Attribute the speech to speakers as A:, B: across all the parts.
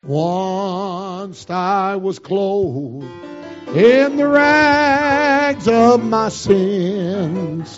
A: Once I was clothed in the rags of my sins,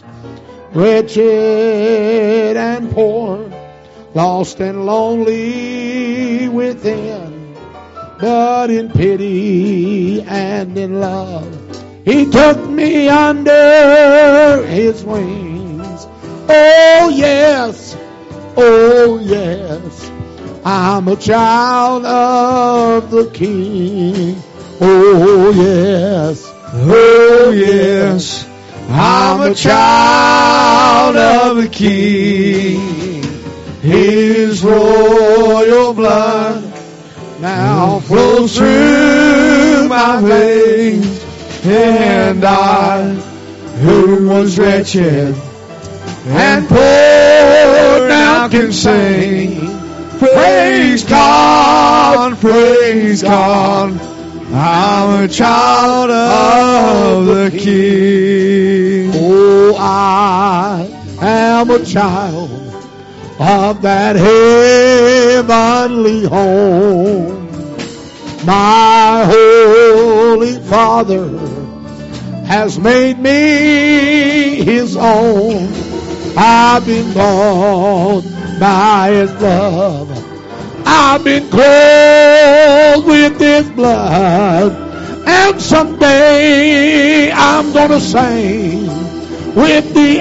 A: wretched and poor, lost and lonely within. But in pity and in love, He took me under His wings. Oh yes, oh yes, I'm a child of the King. Oh yes,
B: oh yes, I'm a child of the King. His royal blood now flows through my veins, and I, who was wretched and poor, now can sing, praise God, praise God. I'm a child of the King.
A: Oh, I am a child of that heavenly home. My Holy Father has made me His own. I've been bought by His love. I've been clothed with His blood, and someday I'm gonna sing with the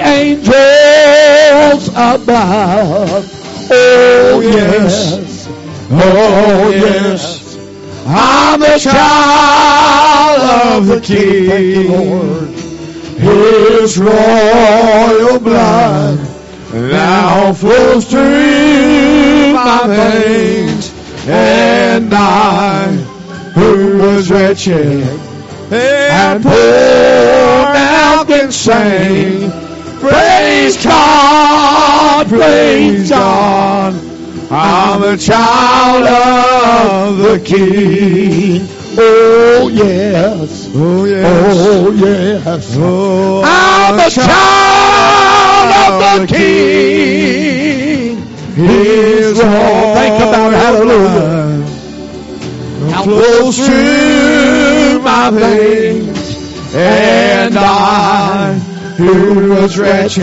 A: angels above. Oh yes, oh yes, I'm a child of the King. Lord. His royal blood now flows through my veins, and I, who was wretched and poor, now can sing, praise God, praise God. I'm a child of the King. Oh yes, oh yes, oh yes, oh, I'm a child of the King. His all, think about it, hallelujah, now flows through my veins, and I, who was wretched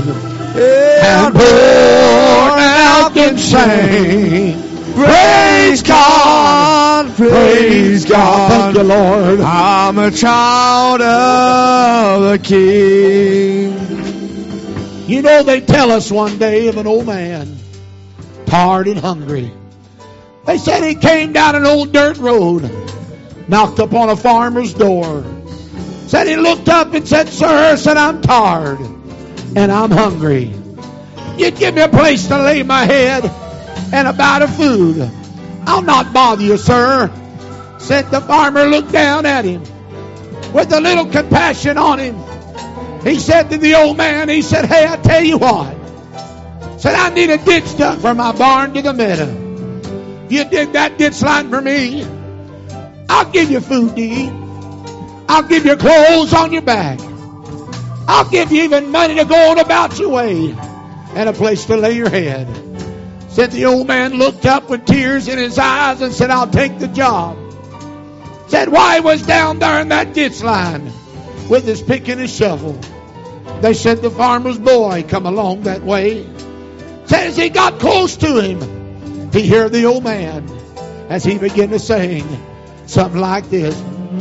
A: and poor, now can sing, praise God, praise God. Thank you, Lord. I'm a child of the King. You know, they tell us one day of an old man, tired and hungry. They said he came down an old dirt road, knocked upon a farmer's door. Said he looked up and said, "Sir," said, "I'm tired and I'm hungry. You'd give me a place to lay my head and a bite of food. I'll not bother you, sir." Said the farmer, looked down at him with a little compassion on him. He said to the old man, he said, "Hey, I tell you what," said, "I need a ditch dug from my barn to the meadow. You dig that ditch line for me, I'll give you food to eat. I'll give you clothes on your back. I'll give you even money to go on about your way and a place to lay your head." Said the old man looked up with tears in his eyes and said, "I'll take the job." Said why he was down there in that ditch line with his pick and his shovel. They said the farmer's boy come along that way. Said as he got close to him, he heard the old man as he began to sing something like this.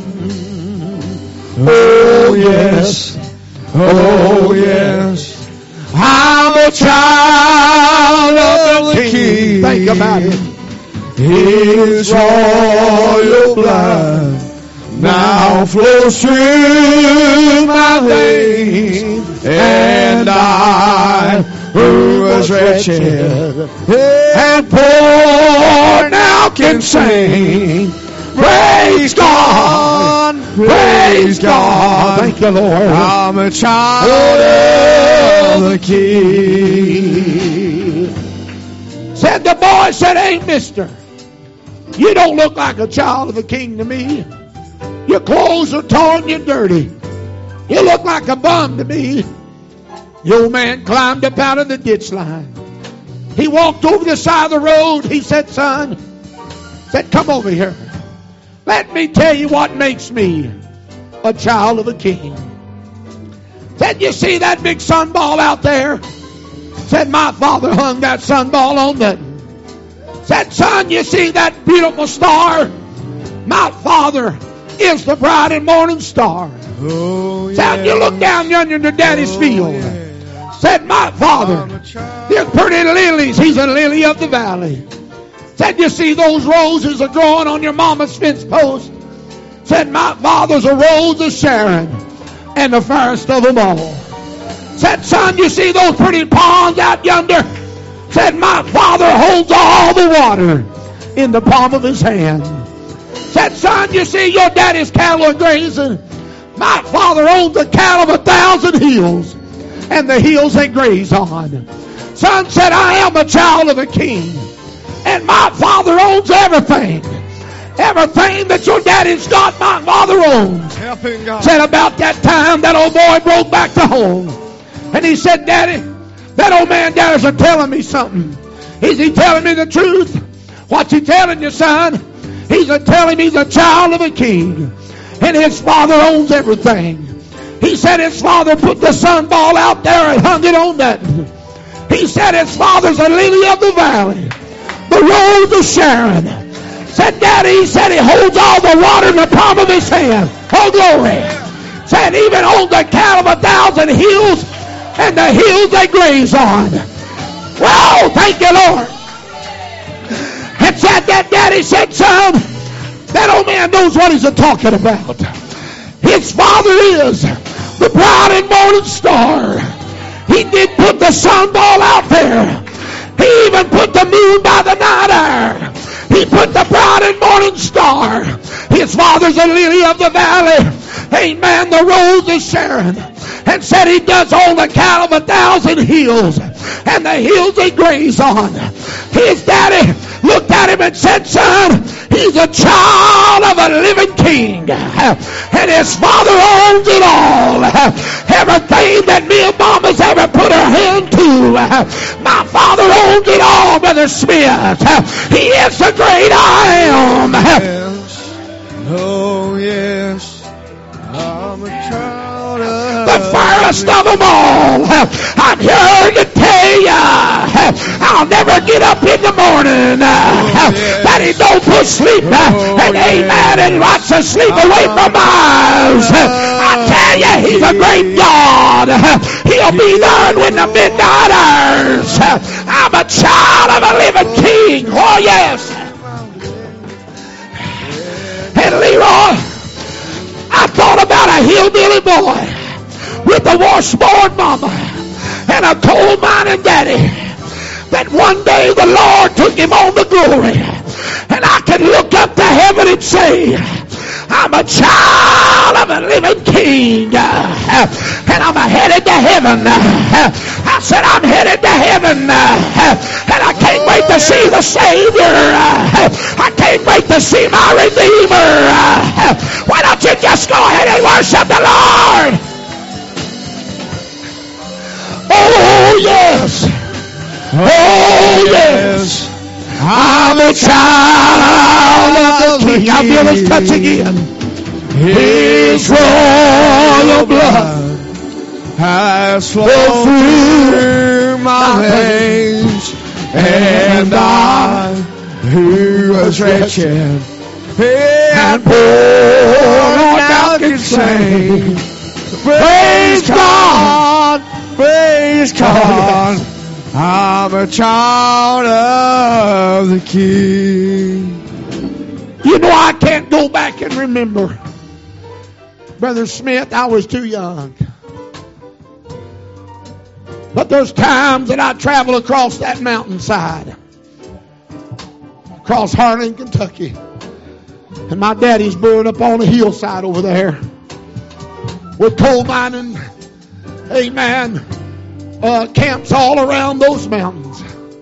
A: Oh yes, oh yes, I'm a child of the King. Think about it. His royal blood now flows through my veins, and I, who was wretched and poor, now can sing, praise God, praise God. Thank you, Lord. I'm a child of the King. Said the boy, said, "Hey, mister, you don't look like a child of the King to me. Your clothes are torn, you're dirty. You look like a bum to me." The old man climbed up out of the ditch line. He walked over the side of the road. He said, "Son," Said, come over here. Let me tell you what makes me a child of a king. Said, you see that big sunball out there? Said, my father hung that sunball on that. Said, son, you see that beautiful star? My father is the bright and morning star.
B: Oh, yeah.
A: Said, you look down yonder into daddy's field.
B: Yeah.
A: Said, my father, there's pretty lilies. He's a lily of the valley. Said, you see those roses are growing on your mama's fence post? Said, my father's a rose of Sharon and the fairest of them all. Said, son, you see those pretty ponds out yonder? Said, my father holds all the water in the palm of his hand. Said, son, you see your daddy's cattle are grazing? My father owns the cattle of 1,000 hills, and the hills they graze on. Son said, I am a child of a king, and my father owns everything. Everything that your daddy's got, my father owns.
B: Helping God.
A: Said, about that time, that old boy broke back to home. And he said, Daddy, that old man there's a telling me something. Is he telling me the truth? What's he telling you, son? He's a telling me he's a child of a king. And his father owns everything. He said his father put the sunball out there and hung it on that. He said his father's a lily of the valley, the rose of Sharon. Said, Daddy, he said he holds all the water in the palm of his hand. Oh, glory. Said, even owns the cattle of 1,000 hills, and the hills they graze on. Well, thank you, Lord. And said that daddy said, son, that old man knows what he's talking about. His father is the bright and morning star. He did put the sunball out there. He even put the moon by the night hour. He put the bright and morning star. His father's a lily of the valley. Amen. The rose of Sharon. And said he does own the cattle of 1,000 hills, and the hills they graze on. His daddy looked at him and said, son, he's a child of a living king, and his father owns it all. Everything that me and mama's ever put her hand to, my father owns it all, Brother Smith. He is the great I am.
B: Yes. Oh, yes. I'm a child of
A: the fairest of them all. I'm here to tell you, I'll never get up in the morning that he don't put sleep and amen and lots of sleep away from eyes. I tell you, he's a great God. He'll be there when the midnight hours. I'm a child of a living king. Oh yes. And Leroy, I thought about a hillbilly boy with a washboard mama and a coal mining daddy, that one day the Lord took him on to glory, and I could look up to heaven and say, I'm a child of a living king, and I'm headed to heaven. I said, I'm headed to heaven, and I can't wait to see the Savior. I can't wait to see my Redeemer. Why don't you just go ahead and worship the Lord? Oh, yes. Oh, yes. I'm a child of the King. I'll feel his touch again. His royal blood
B: has flowed through my veins, and I, who was wretched and poor, now can sing. Praise God, praise God. I'm a child of the King.
A: You know, I can't go back and remember. Brother Smith, I was too young. But there's times that I travel across that mountainside, across Harlan, Kentucky. And my daddy's buried up on a hillside over there with coal mining, amen, camps all around those mountains.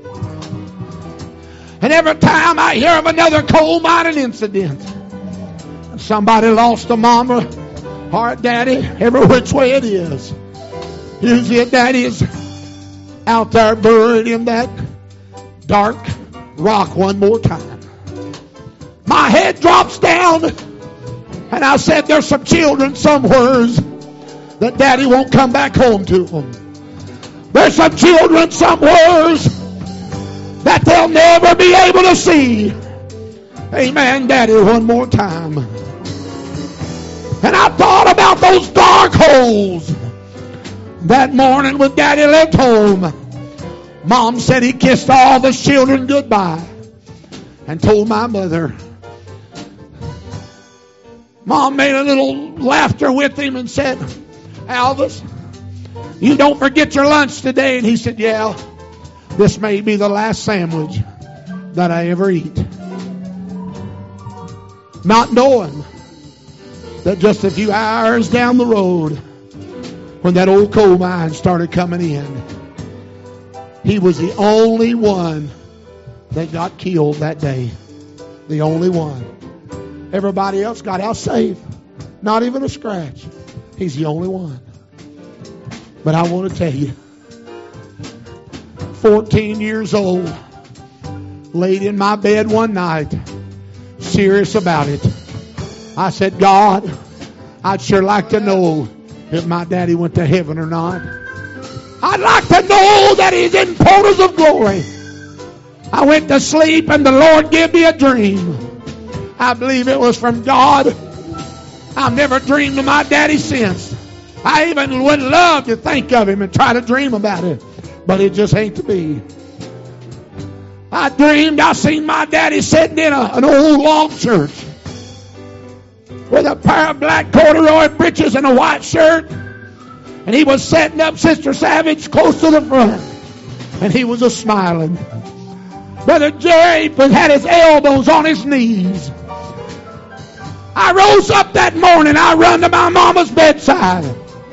A: And every time I hear of another coal mining incident, somebody lost a mama or a daddy, every which way it is, usually a daddy is out there buried in that dark rock one more time. head drops down. And I said, there's some children somewheres that Daddy won't come back home to them. There's some children somewheres that they'll never be able to see. Amen, Daddy, one more time. And I thought about those dark holes. That morning when Daddy left home, Mom said he kissed all the children goodbye and told my mother. Mom made a little laughter with him and said, Alvis, you don't forget your lunch today. And he said, yeah, this may be the last sandwich that I ever eat. Not knowing that just a few hours down the road, when that old coal mine started coming in, he was the only one that got killed that day. The only one. Everybody else got out safe. Not even a scratch. He's the only one. But I want to tell you, 14 years old, laid in my bed one night, serious about it. I said, God, I'd sure like to know if my daddy went to heaven or not. I'd like to know that he's in portals of glory. I went to sleep and the Lord gave me a dream. I believe it was from God. I've never dreamed of my daddy since. I even would love to think of him and try to dream about it, but it just ain't to be. I dreamed I seen my daddy sitting in an old log church with a pair of black corduroy breeches and a white shirt. And he was setting up Sister Savage close to the front. And he was a-smiling. Brother Jerry had his elbows on his knees. I rose up that morning. I run to my mama's bedside.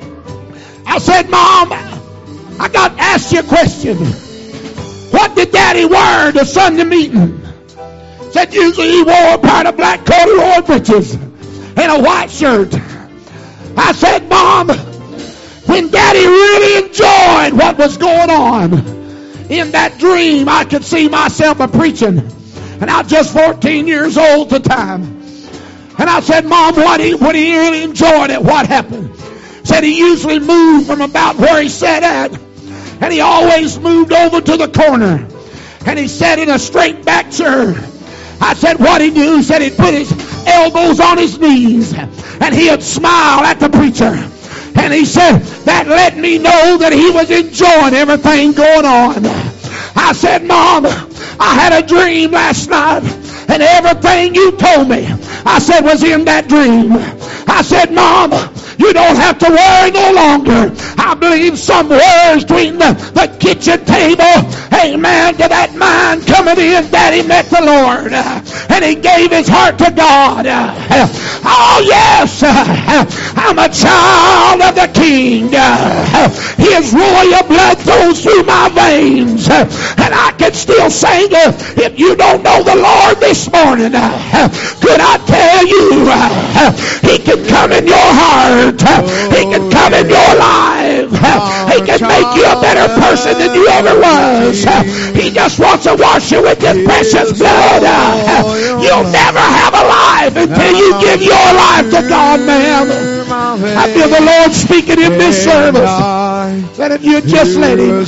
A: I said, Mom, I got to ask you a question. What did Daddy wear to Sunday meeting? Said usually he wore a pair of black corduroy breeches and a white shirt. I said, Mom, when Daddy really enjoyed what was going on, in that dream I could see myself a-preaching. And I was just 14 years old at the time. And I said, Mom, when he really enjoyed it, what happened? Said he usually moved from about where he sat at. And he always moved over to the corner. And he sat in a straight back chair. I said, what he do? He said he'd put his elbows on his knees. And he'd smile at the preacher. And he said, that let me know that he was enjoying everything going on. I said, Mom, I had a dream last night. And everything you told me, I said, was in that dream. I said, Mom, you don't have to worry no longer. I believe somewhere between the kitchen table, amen, to that man coming in, Daddy met the Lord. And he gave his heart to God. Oh, yes, I'm a child of the King. His royal blood flows through my veins. And I can still sing. If you don't know the Lord this morning, could I tell you, he can come in your heart. He can come in your life. He can make you a better person than you ever was. He just wants to wash you with his precious blood. You'll never have a life until you give your life to God, man. I feel the Lord speaking in this service. That if you just let him,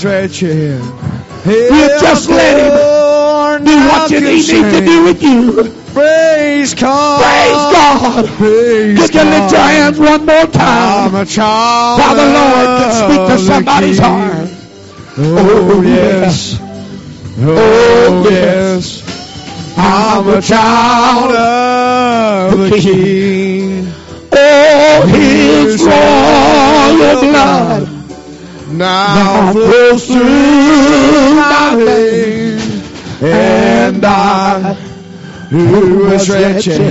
A: you just let him do what you need to do with you.
B: Praise God.
A: Praise God. Could you lift your hands one more time?
B: I'm a child.
A: While the Lord can speak to somebody's heart.
B: Oh, yes. Oh, yes. I'm a child of the King.
A: Oh, his royal blood now flows through my veins. And I, who was wretched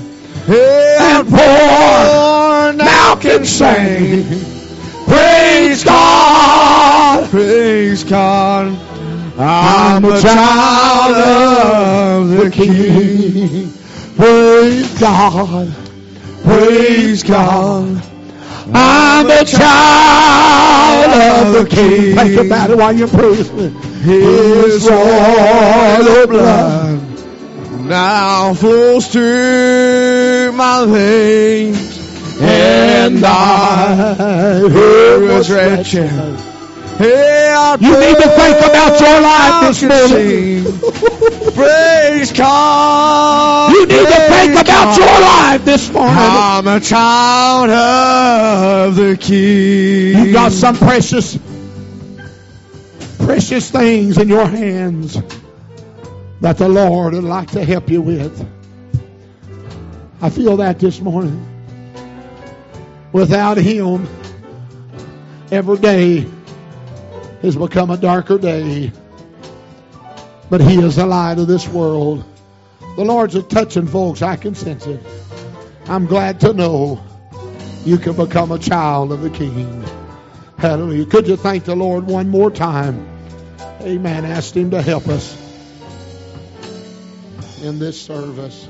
A: and poor, now can sing. Praise God.
B: Praise God. I'm a child of the King.
A: Praise God.
B: Praise God.
A: I'm a child of the King. Think about it while you're praising.
B: His royal blood now flows through my veins, and I who was wretched. Hey,
A: you need to think about your life this morning.
B: Praise God.
A: You need to think about your life this morning.
B: I'm a child of the King.
A: You've got some precious things in your hands that the Lord would like to help you with. I feel that this morning. Without Him, every day has become a darker day. But He is the light of this world. The Lord's a touching folks. I can sense it. I'm glad to know you can become a child of the King. Hallelujah. Could you thank the Lord one more time? Amen. Ask Him to help us in this service.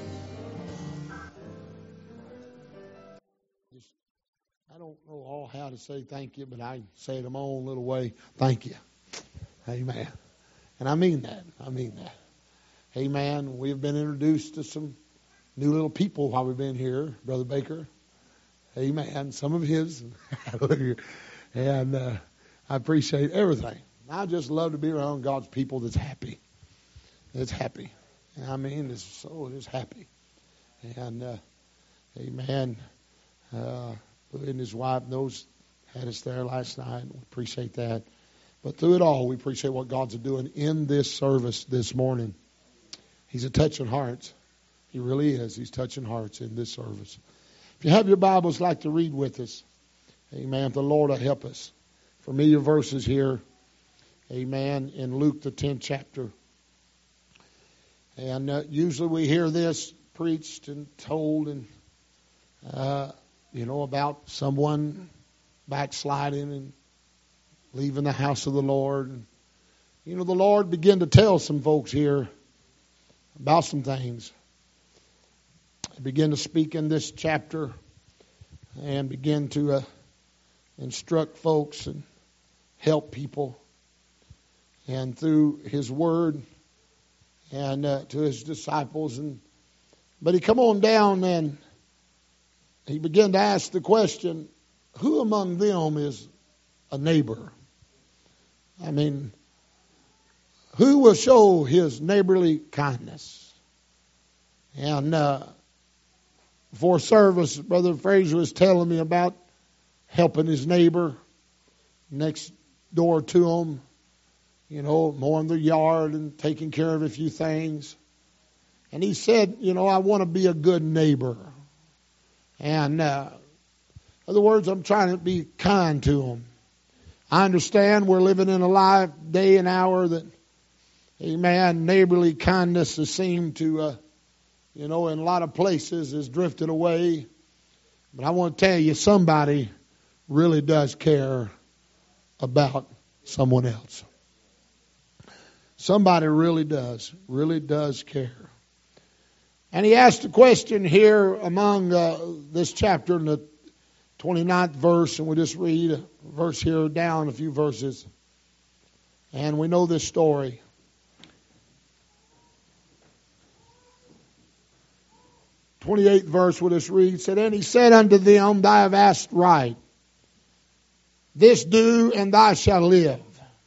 A: I don't know all how to say thank you, but I say it in my own little way. Thank you. Amen. And I mean that. I mean that. Amen. We've been introduced to some new little people while we've been here. Brother Baker. Amen. Some of his. Hallelujah. And I appreciate everything. I just love to be around God's people that's happy. It's happy. I mean, it's so just happy. And amen. And his wife had us there last night. We appreciate that. But through it all, we appreciate what God's doing in this service this morning. He's a touching hearts. He really is. He's touching hearts in this service. If you have your Bibles, like to read with us. Amen. The Lord will help us. Familiar verses here. Amen. In Luke the 10th chapter. And usually we hear this preached and told and, about someone backsliding and leaving the house of the Lord. And, the Lord began to tell some folks here about some things. He began to speak in this chapter and begin to instruct folks and help people. And through His Word and to His disciples. But He come on down and He began to ask the question, who among them is a neighbor? I mean, who will show his neighborly kindness? And before service, Brother Fraser was telling me about helping his neighbor next door to him, mowing their yard and taking care of a few things. And he said, I want to be a good neighbor. And in other words, I'm trying to be kind to them. I understand we're living in a life, day and hour that, amen, neighborly kindness has seemed to, in a lot of places has drifted away. But I want to tell you, somebody really does care about someone else. Somebody really does care. And he asked a question here among this chapter in the 29th verse, and we'll just read a verse here down, a few verses. And we know this story. 28th verse, we'll just read. Said, and he said unto them, thou have asked right. This do, and thou shalt live.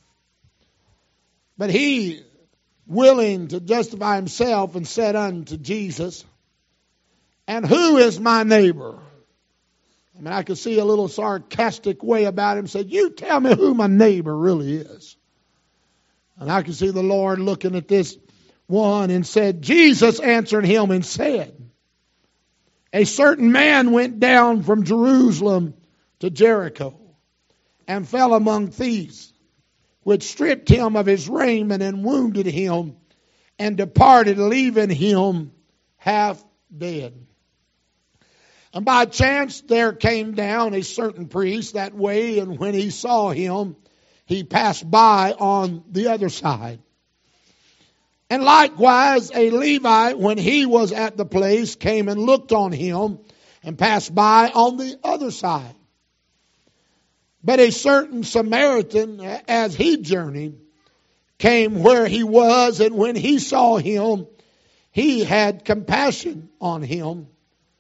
A: But he, willing to justify himself, and said unto Jesus, and who is my neighbor? I mean, I could see a little sarcastic way about him. Said, you tell me who my neighbor really is. And I could see the Lord looking at this one and said, Jesus answered him and said, a certain man went down from Jerusalem to Jericho and fell among thieves, which stripped him of his raiment and wounded him and departed, leaving him half dead. And by chance there came down a certain priest that way, and when he saw him, he passed by on the other side. And likewise a Levite, when he was at the place, came and looked on him and passed by on the other side. But a certain Samaritan, as he journeyed, came where he was, and when he saw him, he had compassion on him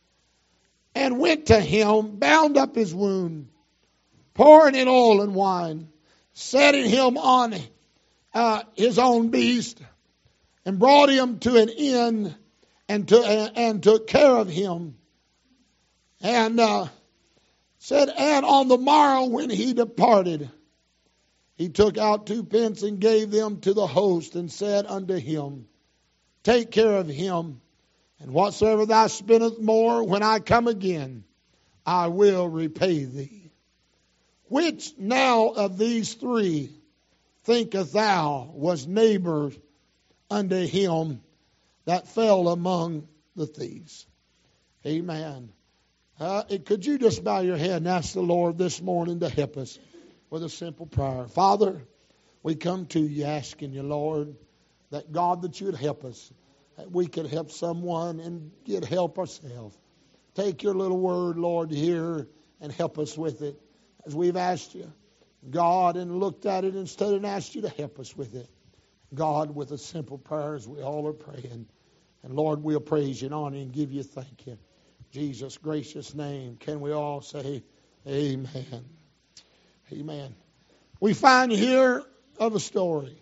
A: and went to him, bound up his wound, pouring in oil and wine, setting him on his own beast, and brought him to an inn and took care of him. And said, and on the morrow when he departed, he took out 2 pence and gave them to the host and said unto him, take care of him, and whatsoever thou spendest more, when I come again, I will repay thee. Which now of these 3 thinkest thou was neighbor unto him that fell among the thieves? Amen. Could you just bow your head and ask the Lord this morning to help us with a simple prayer? Father, we come to you asking you, Lord, that God, that you would help us, that we could help someone and get help ourselves. Take your little word, Lord, here and help us with it as we've asked you, God, and looked at it instead and asked you to help us with it. God, with a simple prayer as we all are praying. And Lord, we'll praise you and honor you and give you thank you. In Jesus' gracious name, can we all say amen? Amen. We find here of a story.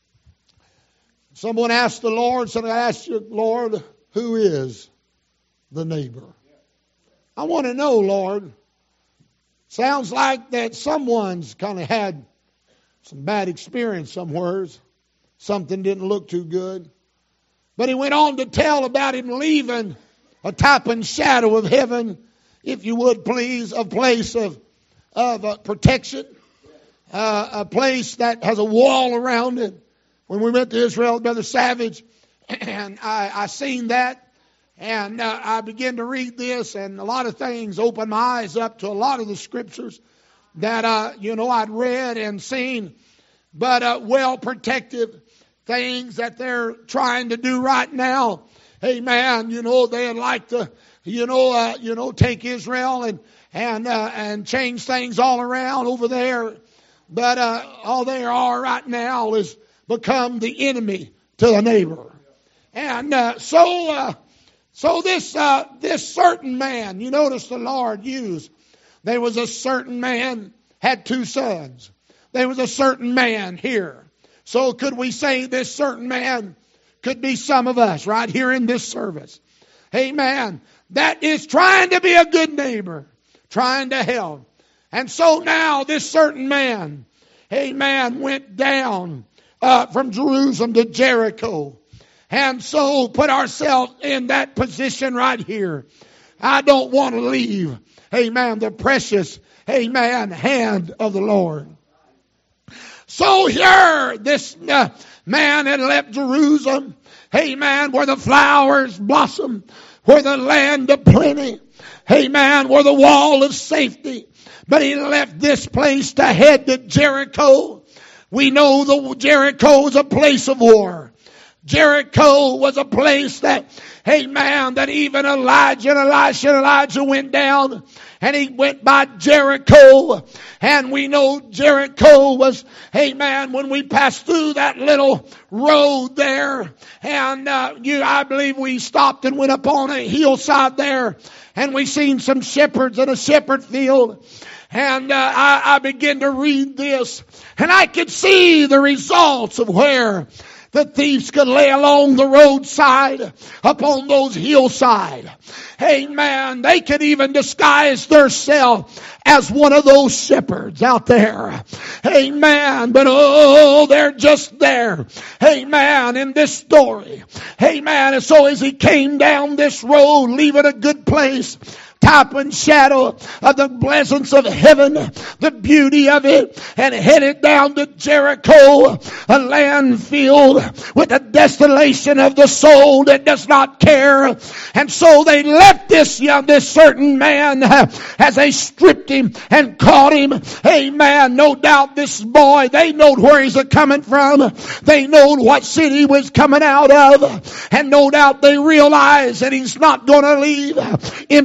A: Someone asked the Lord, said, I asked you, Lord, who is the neighbor? I want to know, Lord. Sounds like that someone's kind of had some bad experience somewheres. Something didn't look too good. But he went on to tell about him leaving a type and shadow of heaven, if you would please, a place of protection, a place that has a wall around it. When we went to Israel, Brother Savage, and I seen that, and I began to read this, and a lot of things opened my eyes up to a lot of the scriptures that I'd read and seen, but well protected things that they're trying to do right now. Amen. They'd like to, take Israel and change things all around over there. But all they are right now is become the enemy to the neighbor. And so this certain man, you notice the Lord used. There was a certain man had 2 sons. There was a certain man here. So could we say this certain man could be some of us right here in this service? Amen. That is trying to be a good neighbor, trying to help. And so now this certain man, amen, went down from Jerusalem to Jericho. And so put ourselves in that position right here. I don't want to leave, amen, the precious, amen, hand of the Lord. So here, this man had left Jerusalem, amen, where the flowers blossom, where the land of plenty, amen, where the wall of safety. But he left this place to head to Jericho. We know the Jericho is a place of war. Jericho was a place that, amen, that even Elijah and Elisha and Elijah went down, and he went by Jericho. And we know Jericho was, amen, when we passed through that little road there, and I believe we stopped and went up on a hillside there, and we seen some shepherds in a shepherd field. And I began to read this, and I could see the results of where the thieves could lay along the roadside, upon those hillside. Amen. They could even disguise themselves as one of those shepherds out there. Amen. But they're just there. Amen. In this story. Amen. And so as he came down this road, leaving a good place, type and shadow of the blessings of heaven, the beauty of it, and headed down to Jericho, a land filled with the desolation of the soul that does not care. And so they left this certain man as they stripped him and caught him. Amen. No doubt this boy, they knowed where he's coming from. They knowed what city he was coming out of. And no doubt they realized that he's not going to leave empty-handed.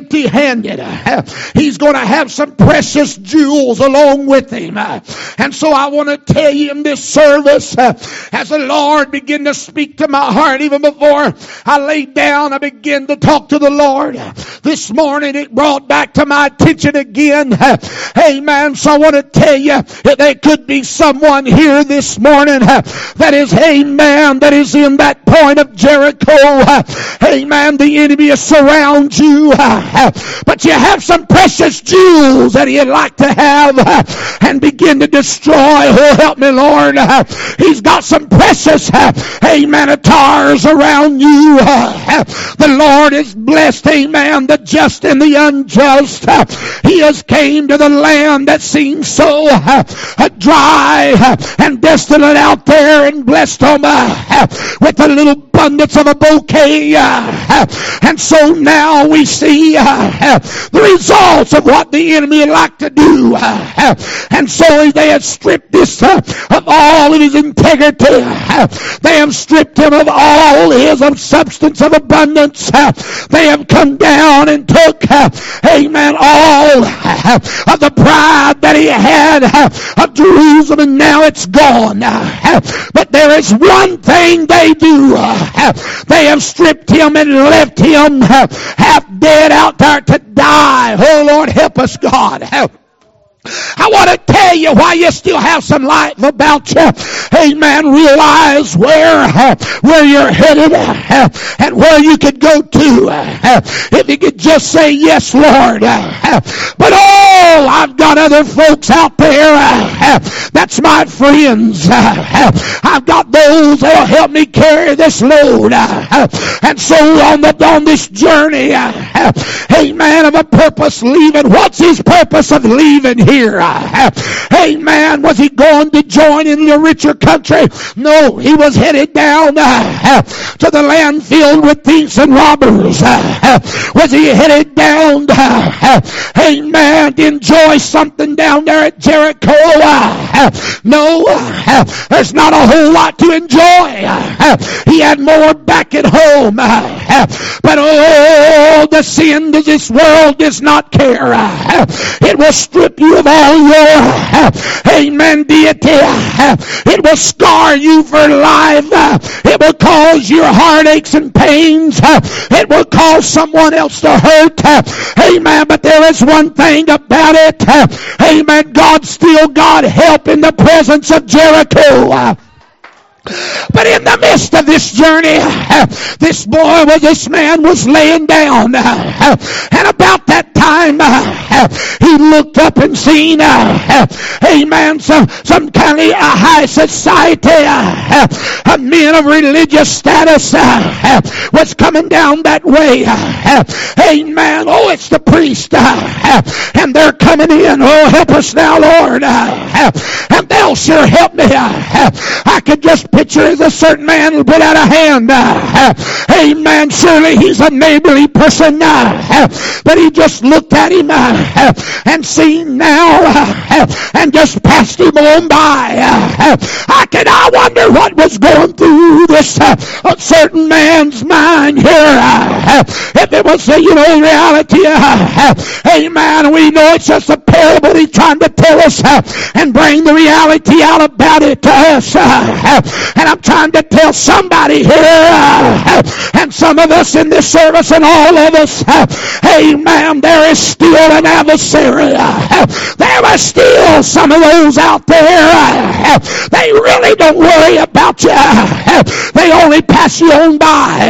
A: handed. He's going to have some precious jewels along with him. And so I want to tell you in this service, as the Lord began to speak to my heart, even before I laid down, I began to talk to the Lord. This morning it brought back to my attention again. Amen. So I want to tell you that there could be someone here this morning that is, amen, that is in that point of Jericho. Amen. The enemy is surround you, but you have some precious jewels that he'd like to have and begin to destroy. Oh, help me, Lord. He's got some precious, amen, attars around you. The Lord is blessed, amen, the just and the unjust. He has came to the land that seems so dry and desolate out there and blessed them with a little abundance of a bouquet. And so now we see the results of what the enemy would like to do. And so they have stripped this of all of his integrity. They have stripped him of all his substance of abundance. They have come down and took, amen, all of the pride that he had of Jerusalem, and now it's gone. But there is one thing they do. They have stripped him and left him half dead out there to die. Oh, Lord, help us, God. I want to tell you why you still have some life about you. Amen. Realize where you're headed and where you could go to. If you could just say, yes, Lord. But I've got other folks out there. That's my friends. I've got those that'll help me carry this load. And so on this journey, amen, of a purpose leaving. What's his purpose of leaving here? Amen. Was he going to join in the richer country? No, he was headed down to the land filled with thieves and robbers. Was he headed down, amen, to enjoy something down there at Jericho? No, there's not a whole lot to enjoy. He had more back at home. But the sin of this world does not care. It will strip you of all your, amen, deity. It will scar you for life. It will cause your heartaches and pains. It will cause someone else to hurt. Amen. But there is one thing about it. Amen. God still got help in the presence of Jericho. But in the midst of this journey, this man was laying down. And about that time, he looked up and seen, amen, some kind of high society, men of religious status was coming down that way. Amen. Oh, it's the priest. And they're coming in. Oh, help us now, Lord. And they'll sure help me. I could just picture as a certain man will put out a hand. Amen. Surely he's a neighborly person. But he just looked at him and seen now and just passed him on by. I wonder what was going through this certain man's mind here. If it was reality. Amen. We know it's just a parable he's trying to tell us and bring the reality out about it to us. And I'm trying to tell somebody here, and some of us in this service and all of us, amen, there is still an adversary. There are still some of those out there. They really don't worry about you. They only pass you on by.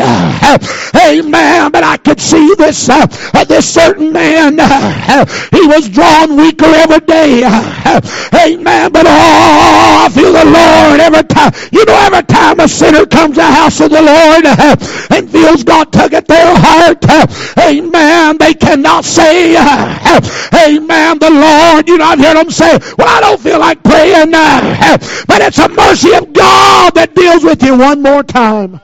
A: Amen. But I could see this certain man. He was drawn weaker every day. Amen. But I feel the Lord every time. Every time a sinner comes to the house of the Lord and feels God tug at their heart, amen, they cannot say, amen, the Lord. I've heard them say, well, I don't feel like praying. But it's a mercy of God that deals with you one more time.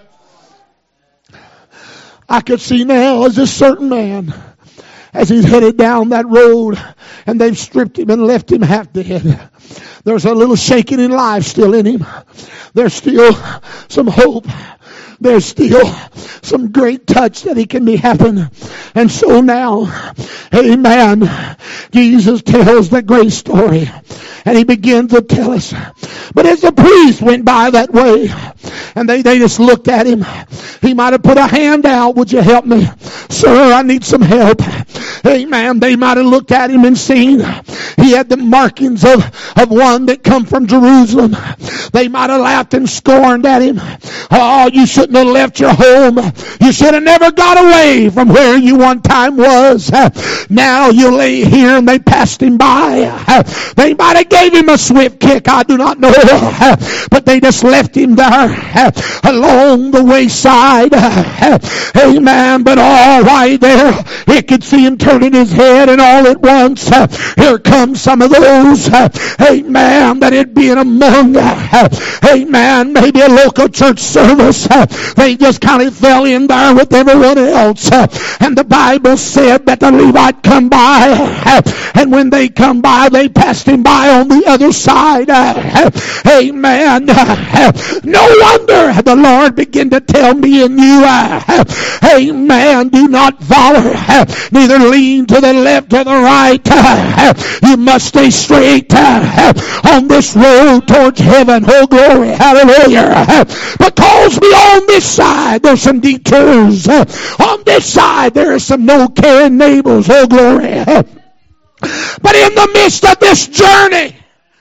A: I could see now as this certain man, as he's headed down that road, and they've stripped him and left him half dead. There's a little shaking in life still in him. There's still some hope. there's still some great touch that he can be happening. And so now, amen, Jesus tells the great story. And he begins to tell us. But as the priest went by that way, and they just looked at him, he might have put a hand out. Would you help me? Sir, I need some help. Amen. They might have looked at him and seen he had the markings of one that come from Jerusalem. They might have laughed and scorned at him. Oh, you shouldn't have left your home. You should have never got away from where you one time was. Now you lay here, and they passed him by. They might have gave him a swift kick. I do not know. But they just left him there along the wayside. Amen. But all right there, he could see him turning his head, and all at once, here comes some of those, amen, that had been among, amen, maybe a local church service. They just kind of fell in there with everyone else. And the Bible said that the Levite come by, and when they come by, they passed him by on the other side. Amen. No wonder the Lord began to tell me and you, amen, do not follow, neither lean to the left or the right. You must stay straight on this road towards heaven. Oh, glory. Hallelujah. Because beyond this side, there's some detours. On this side, there are some no-caring neighbors. Oh, glory. But in the midst of this journey,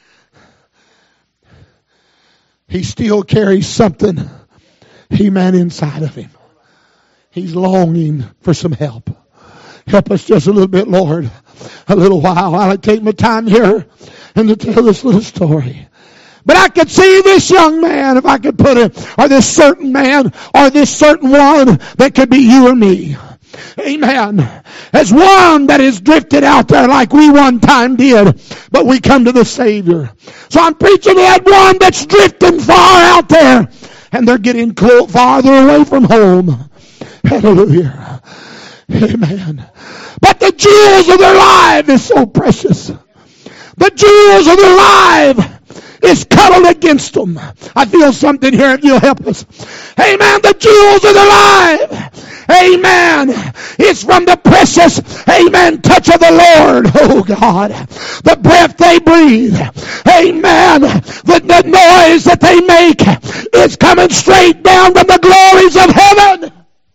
A: he still carries something, amen, inside of him. He's longing for some help. Help us just a little bit, Lord. A little while. I'll take my time here and to tell this little story. But I could see this young man, if I could put it, or this certain man, or this certain one that could be you or me. Amen. As one that is drifted out there like we one time did, but we come to the Savior. So I'm preaching to that one that's drifting far out there, and they're getting farther away from home. Hallelujah. Amen. But the jewels of their life is so precious. The jewels of their life is cuddled against them. I feel something here if you'll help us. Amen. The jewels of their life, amen, is from the precious, amen, touch of the Lord. Oh God. The breath they breathe, amen, the noise that they make is coming straight down from the glories of heaven.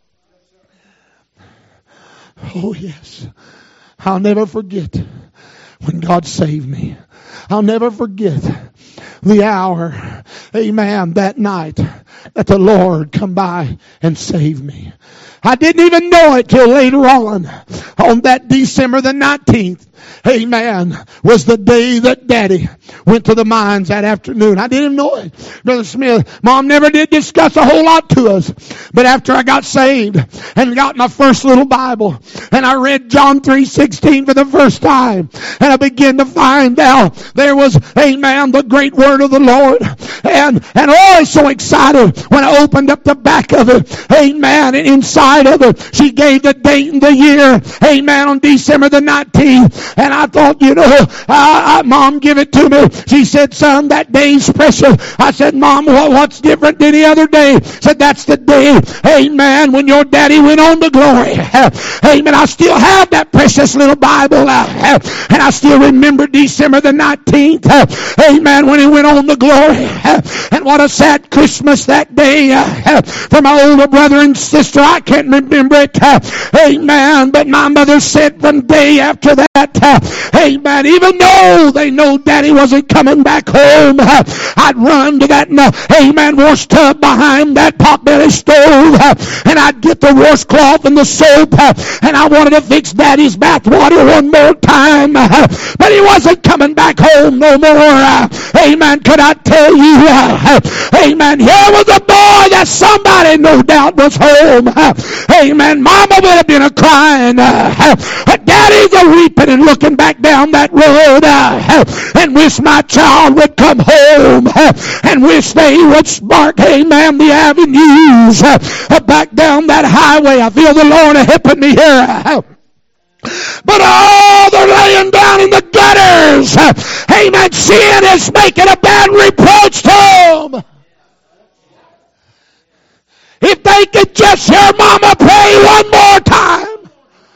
A: Oh yes. I'll never forget when God saved me. I'll never forget the hour, amen, that night that the Lord come by and saved me. I didn't even know it till later on that December the 19th, amen, was the day that Daddy went to the mines that afternoon. I didn't know it. Brother Smith, Mom never did discuss a whole lot to us. But after I got saved and got my first little Bible, and I read John 3:16 for the first time, and I began to find out there was, amen, the great word of the Lord. And I was so excited when I opened up the back of it, amen, and inside of it, she gave the date and the year, amen, on December the 19th. And I thought, Mom, give it to me. She said, son, that day's precious. I said, Mom, what's different than any other day? Said, that's the day, amen, when your daddy went on to glory. Amen. I still have that precious little Bible. And I still remember December the 19th, amen, when he went on to glory. And what a sad Christmas that day for my older brother and sister. I can't remember it. Amen. But my mother said one day after that, amen, even though they know Daddy wasn't coming back home, I'd run to that, amen, wash tub behind that potbelly stove, and I'd get the washcloth and the soap, and I wanted to fix Daddy's bath water one more time, but he wasn't coming back home no more. Amen. Could I tell you, amen, here was a boy that somebody no doubt was home. Amen. Mama would have been a crying. Daddy's a weeping and looking back down that road and wish my child would come home and wish they would spark, amen, the avenues back down that highway. I feel the Lord helping me here. But they're laying down in the gutters. Amen. Sin is making a bad reproach to them. If they could just hear Mama pray one more time.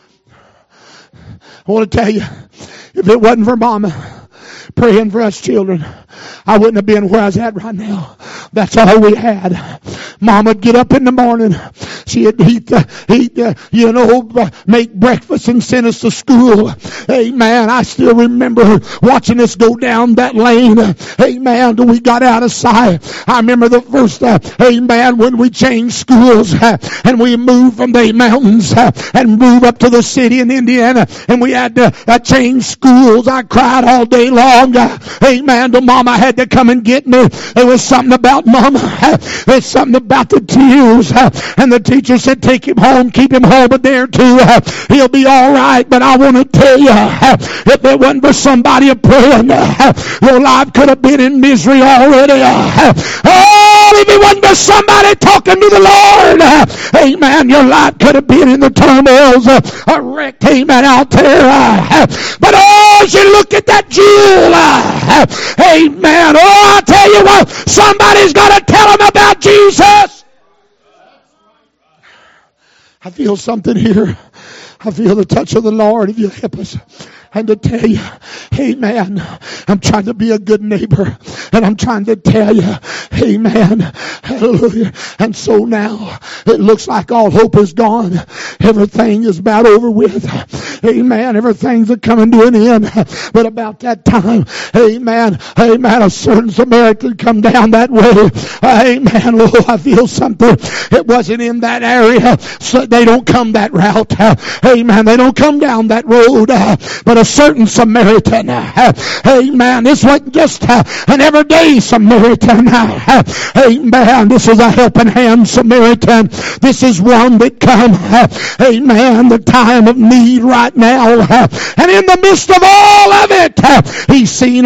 A: I want to tell you, if it wasn't for Mama praying for us children, I wouldn't have been where I was at right now. That's all we had. Mama would get up in the morning. She'd make breakfast and send us to school. Amen. I still remember her watching us go down that lane. Amen. Till we got out of sight. I remember the first, amen, when we changed schools and we moved from the mountains and moved up to the city in Indiana, and we had to change schools. I cried all day long. Amen. Till Mama had to come and get me. There was something about Mama. There's something about the tears. And the teacher said, take him home, keep him home a day or two. He'll be all right. But I want to tell you, if it wasn't for somebody praying, your life could have been in misery already. Oh, if it wasn't for somebody talking to the Lord, amen, your life could have been in the turmoils, a wreck, amen, out there. But oh, as you look at that jewel, amen, oh, I'll tell you what, somebody's got to tell them about Jesus. I feel something here. I feel the touch of the Lord. If you help us. And to tell you, amen, I'm trying to be a good neighbor. And I'm trying to tell you, amen, hallelujah. And so now, it looks like all hope is gone. Everything is about over with. Amen. Everything's coming to an end. But about that time, amen, a certain Samaritan come down that way. Amen. Oh, I feel something. It wasn't in that area. So they don't come that route. Amen. They don't come down that road. But a certain Samaritan, amen, this wasn't just an everyday Samaritan, amen, this is a helping hand Samaritan. This is one that come, amen, the time of need right now, and in the midst of all of it, he's seen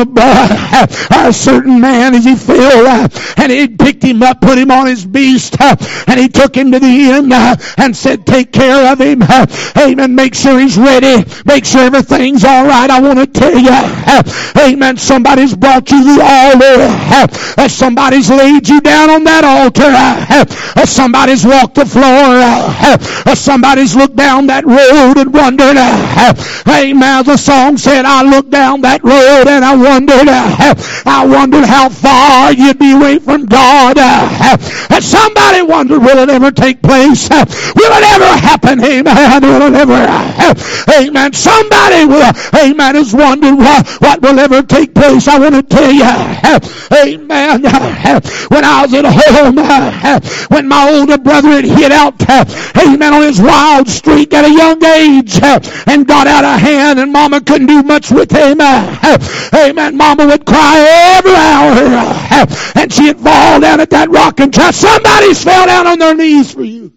A: a certain man as he fell, and he picked him up, put him on his beast, and he took him to the inn and said, take care of him, amen, make sure he's ready, make sure everything's all right. I want to tell you, amen, somebody's brought you the altar. Somebody's laid you down on that altar. Somebody's walked the floor. Somebody's looked down that road and wondered. Amen. The song said, I looked down that road and I wondered how far you'd be away from God. Somebody wondered, will it ever take place? Will it ever happen? Amen. Will it ever? Amen. Somebody will, amen, is wondering what will ever take place. I want to tell you, amen, when I was at home, when my older brother had hit out, amen, on his wild streak at a young age and got out of hand, and Mama couldn't do much with him. Amen. Mama would cry every hour, and she'd fall down at that rocking chair. Somebody's fell down on their knees for you.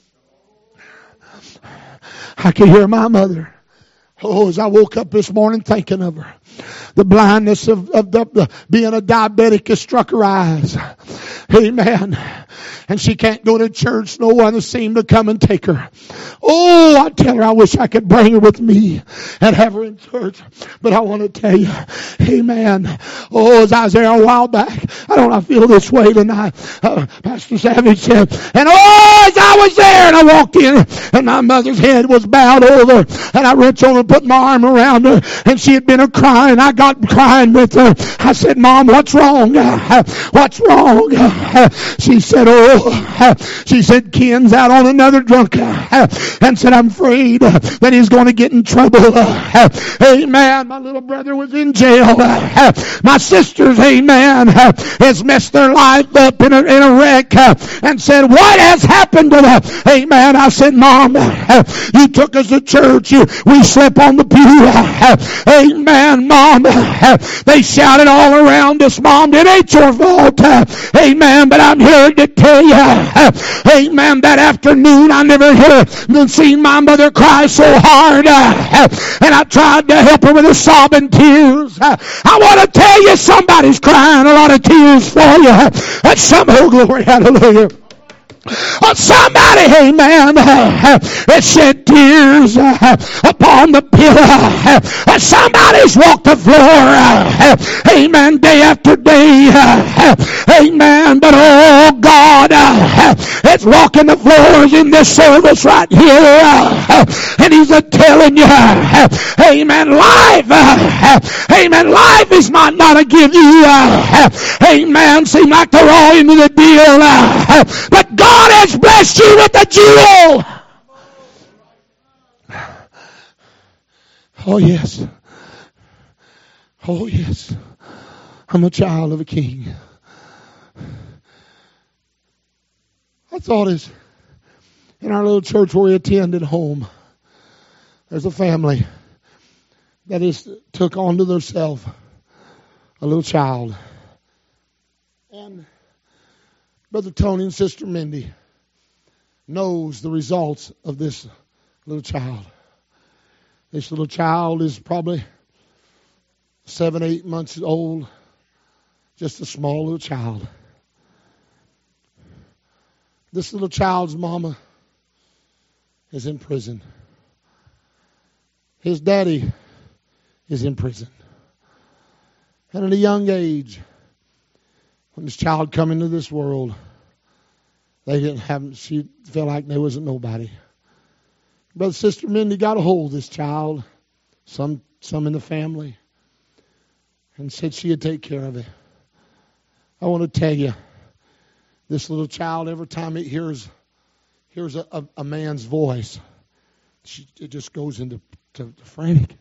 A: I could hear my mother. Oh, as I woke up this morning thinking of her. The blindness of being a diabetic has struck her eyes. Amen. And she can't go to church. No one has seemed to come and take her. Oh, I tell her I wish I could bring her with me and have her in church. But I want to tell you, amen. Oh, as I was there a while back, I don't feel this way tonight. Pastor Savage said, and oh, as I was there and I walked in and my mother's head was bowed over and I reached over and put my arm around her and she had been crying. I got crying with her. I said, Mom, what's wrong? What's wrong? She said, she said, Ken's out on another drunk, and said, I'm afraid that he's going to get in trouble. Amen. My little brother was in jail. My sisters, amen, has messed their life up in a wreck, and said, what has happened to them? Amen. I said, Mom, you took us to church. We slept on the pew. Amen, Mom. They shouted all around us, Mom, it ain't your fault. Amen. But I'm here to tell you, amen, that afternoon I never seen my mother cry so hard. And I tried to help her with her sobbing tears. I want to tell you, somebody's crying a lot of tears for you. And oh, glory, hallelujah. Somebody, amen, that shed tears upon the pillow. Somebody's walked the floor, amen, day after day, amen. But oh God, that's walking the floors in this service right here. And he's telling you, amen, life, amen, life is not to give you, amen, seem like the raw end of the deal. But God has blessed you with the jewel. Oh, yes. Oh, yes. I'm a child of a king. I thought is in our little church where we attend at home, there's a family that took onto themselves a little child. And Brother Tony and Sister Mindy knows the results of this little child. This little child is probably 7, 8 months old. Just a small little child. This little child's mama is in prison. His daddy is in prison. And at a young age, when this child come into this world, she felt like there wasn't nobody. Brother Sister Mindy got a hold of this child, some in the family, and said she'd take care of it. I want to tell you, this little child, every time it hears a man's voice, it just goes into frantic.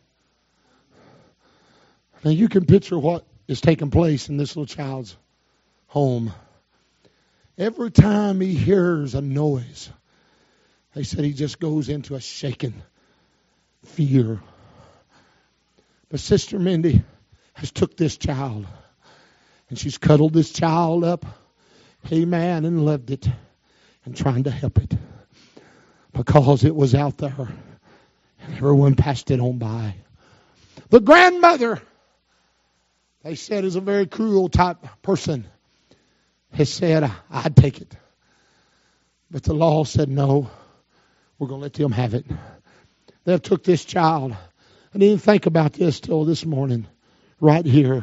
A: Now you can picture what is taking place in this little child's home. Every time he hears a noise, they said he just goes into a shaken fear. But Sister Mindy has took this child and she's cuddled this child up, amen, and loved it and trying to help it because it was out there and everyone passed it on by. The grandmother, they said, is a very cruel type person, has said, I'd take it. But the law said, no, we're going to let them have it. They've took this child. I didn't think about this till this morning, right here.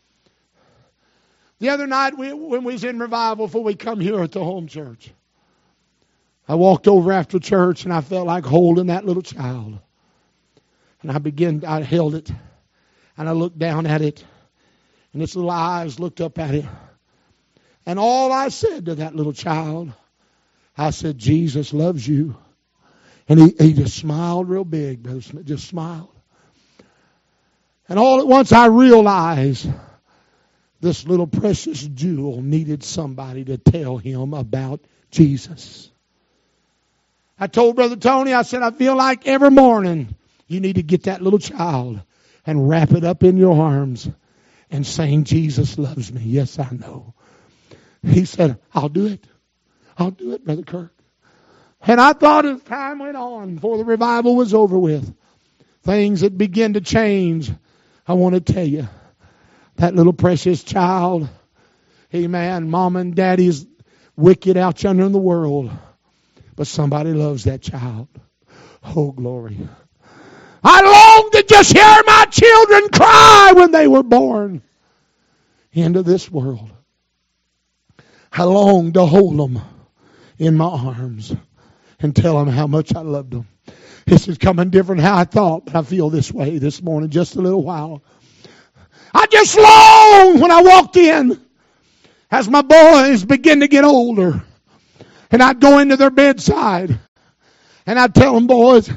A: The other night when we was in revival before we come here at the home church, I walked over after church and I felt like holding that little child. And I held it and I looked down at it and its little eyes looked up at it. And all I said to that little child, I said, Jesus loves you. And he just smiled real big, brother Smith, just smiled. And all at once I realized this little precious jewel needed somebody to tell him about Jesus. I told Brother Tony, I said, I feel like every morning you need to get that little child and wrap it up in your arms and sing, Jesus loves me. Yes, I know. He said, I'll do it. I'll do it, Brother Kirk. And I thought as time went on, before the revival was over with, things had begun to change. I want to tell you, that little precious child, amen, mom and daddy's wicked out yonder in the world, but somebody loves that child. Oh, glory. I long to just hear my children cry when they were born into this world. I long to hold them in my arms and tell them how much I loved them. This is coming different how I thought, but I feel this way this morning, just a little while. I just long when I walked in, as my boys begin to get older, and I'd go into their bedside, and I'd tell them, boys,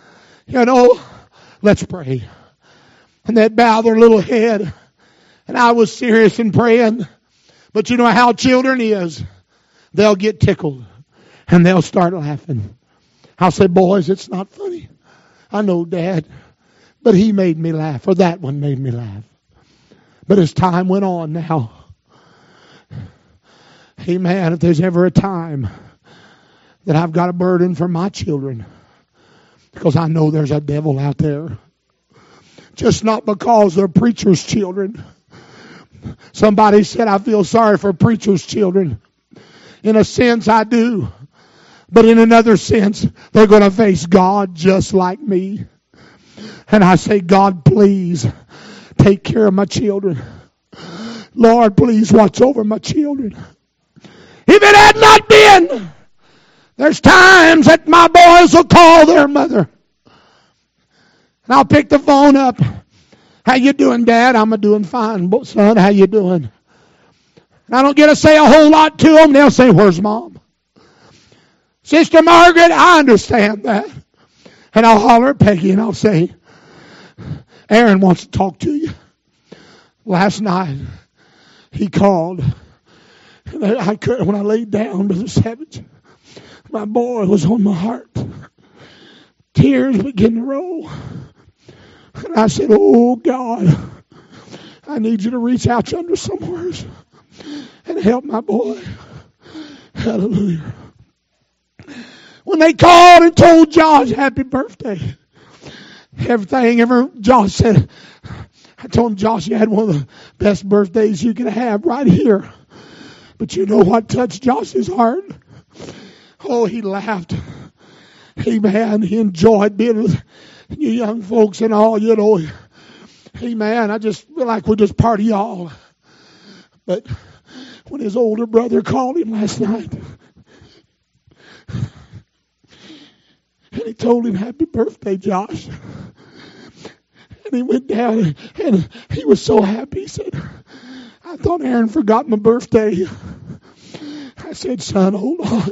A: let's pray. And they'd bow their little head, and I was serious in praying. But you know how children is. They'll get tickled, and they'll start laughing. I'll say, boys, it's not funny. I know, Dad, but he made me laugh, or that one made me laugh. But as time went on now, amen, if there's ever a time that I've got a burden for my children, because I know there's a devil out there, just not because they're preachers' children. Somebody said, I feel sorry for preachers' children. In a sense, I do. But in another sense, they're going to face God just like me. And I say, God, please take care of my children. Lord, please watch over my children. If it had not been There's times that my boys will call their mother. And I'll pick the phone up. How you doing, Dad? I'm doing fine. Son, how you doing? And I don't get to say a whole lot to them. They'll say, where's Mom? Sister Margaret, I understand that. And I'll holler at Peggy and I'll say, Aaron wants to talk to you. Last night, he called. And I couldn't, when I laid down, Brother Savage, my boy was on my heart. Tears began to roll. And I said, oh God, I need you to reach out yonder somewhere and help my boy. Hallelujah. When they called and told Josh happy birthday, Josh said, I told him, Josh, you had one of the best birthdays you could have right here. But you know what touched Josh's heart? Oh, he laughed. Amen. He enjoyed being with you young folks and all, you know. Amen. I just feel like we just party all. But when his older brother called him last night, and he told him, happy birthday, Josh. And he went down and he was so happy. He said, I thought Aaron forgot my birthday. I said, son, hold on.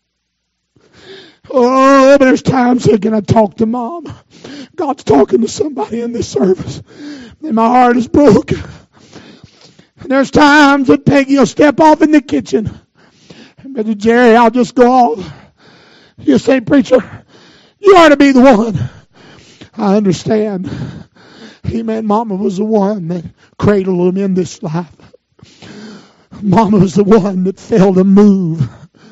A: Oh, there's times that can I talk to Mom. God's talking to somebody in this service. And my heart is broken. And there's times that Peggy will step off in the kitchen. And Brother Jerry, I'll just go off. You'll say, preacher, you ought to be the one. I understand. Amen. Mama was the one that cradled him in this life. Mama was the one that failed to move.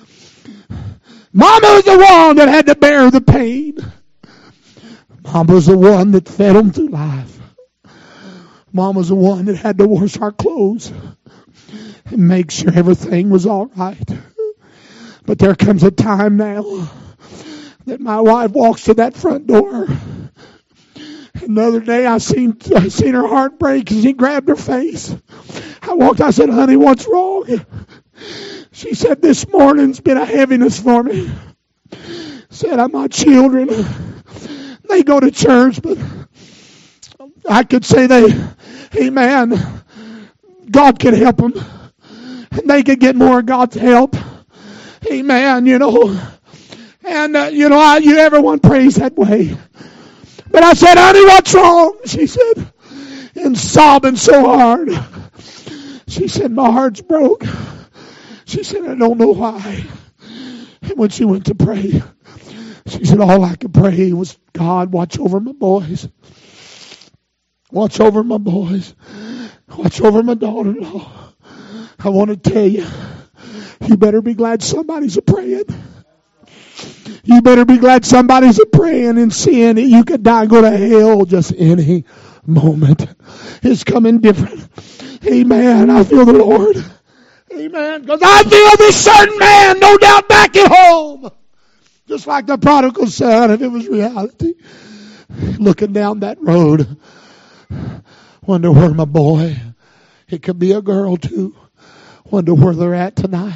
A: Mama was the one that had to bear the pain. Mama was the one that fed them through life. Mama was the one that had to wash our clothes and make sure everything was all right. But there comes a time now that my wife walks to that front door. Another day I seen her heart break as he grabbed her face. I said, honey, what's wrong? She said, this morning's been a heaviness for me. Said, my children, they go to church, but I could say amen, God can help them. And they could get more of God's help. Amen, you know. And, everyone prays that way. But I said, honey, what's wrong? She said, and sobbing so hard. She said, my heart's broke. She said, I don't know why. And when she went to pray, she said, all I could pray was, God, watch over my boys. Watch over my boys. Watch over my daughter-in-law. I want to tell you, you better be glad somebody's a-praying. You better be glad somebody's a-praying and seeing it. You could die and go to hell just any moment. It's coming different. Amen. I feel the Lord. Amen. Because I feel this certain man, no doubt, back at home. Just like the prodigal son, if it was reality. Looking down that road. Wonder where my boy. It could be a girl too. Wonder where they're at tonight.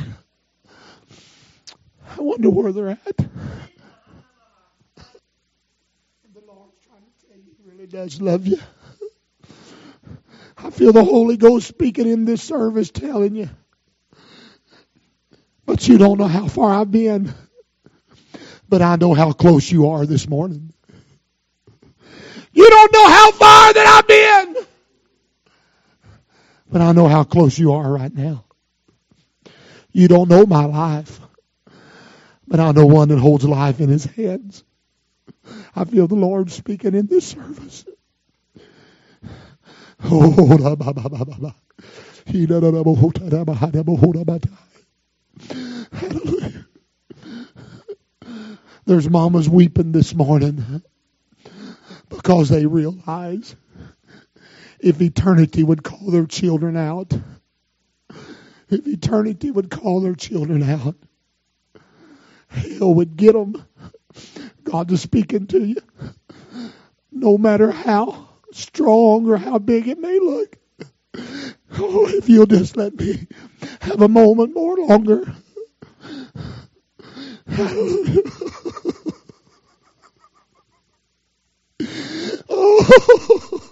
A: I wonder where they're at. The Lord's trying to tell you He really does love you. I feel the Holy Ghost speaking in this service telling you. But you don't know how far I've been. But I know how close you are this morning. You don't know how far that I've been. But I know how close you are right now. You don't know my life. But I know one that holds life in his hands. I feel the Lord speaking in this service. Hallelujah. There's mamas weeping this morning because they realize if eternity would call their children out, if eternity would call their children out, hell would get them. God is speaking to you. No matter how strong or how big it may look. Oh, if you'll just let me have a moment more longer. Hallelujah. Oh,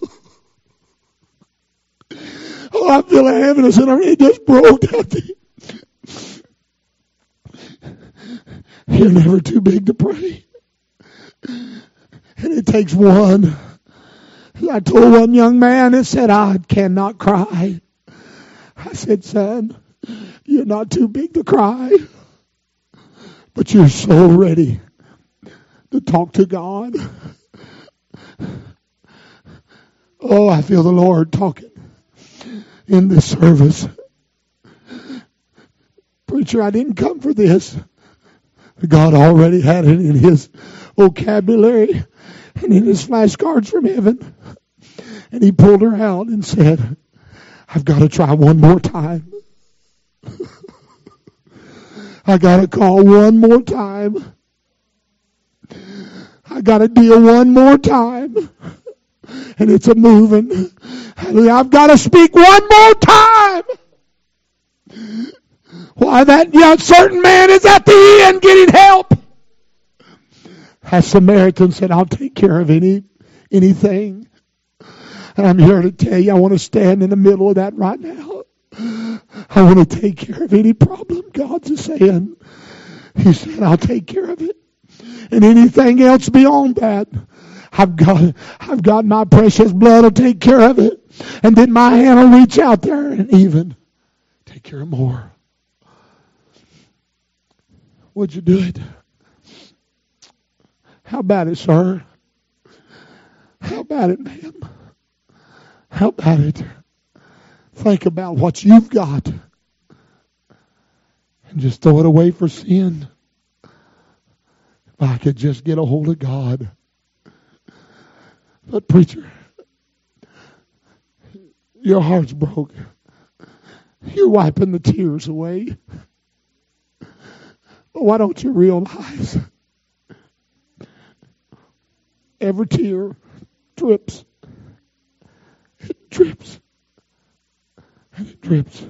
A: I feel a heaviness in our head just broke out there. You're never too big to pray. And it takes one. I told one young man that said, I cannot cry. I said, son, you're not too big to cry. But you're so ready to talk to God. Oh, I feel the Lord talking in this service. Preacher, I didn't come for this. God already had it in his vocabulary and in his flashcards from heaven. And he pulled her out and said, I've got to try one more time. I got to call one more time. I got to deal one more time. And it's a moving. I've got to speak one more time. Why, that certain man is at the end getting help. That Samaritan said, I'll take care of anything. And I'm here to tell you, I want to stand in the middle of that right now. I want to take care of any problem God's saying. He said, I'll take care of it. And anything else beyond that, I've got my precious blood will take care of it. And then my hand will reach out there and even take care of more. Would you do it? How about it, sir? How about it, ma'am? How about it? Think about what you've got and just throw it away for sin. If I could just get a hold of God. But preacher, your heart's broke. You're wiping the tears away. But why don't you realize every tear drips. It drips. And it drips.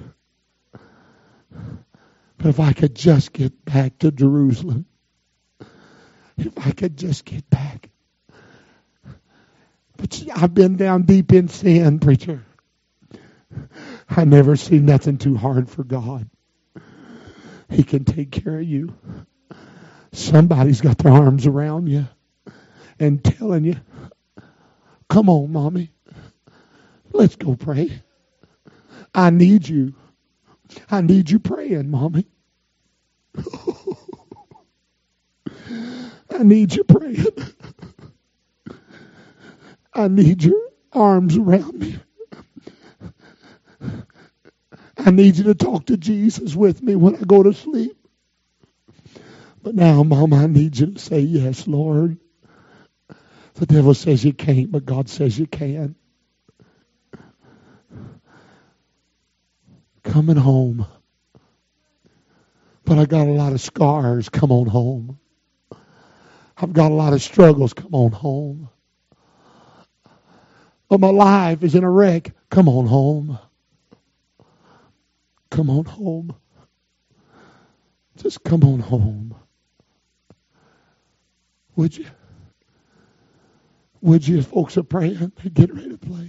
A: But if I could just get back to Jerusalem. If I could just get back. But I've been down deep in sin, preacher. I never see nothing too hard for God. He can take care of you. Somebody's got their arms around you and telling you, come on, mommy. Let's go pray. I need you. I need you praying, mommy. I need you praying. I need your arms around me. I need you to talk to Jesus with me when I go to sleep. But now, Mom, I need you to say, yes, Lord. The devil says you can't, but God says you can. Coming home. But I got a lot of scars. Come on home. I've got a lot of struggles. Come on home. But my life is in a wreck. Come on home. Come on home. Just come on home. Would you? Would you? If folks are praying, they get ready to play.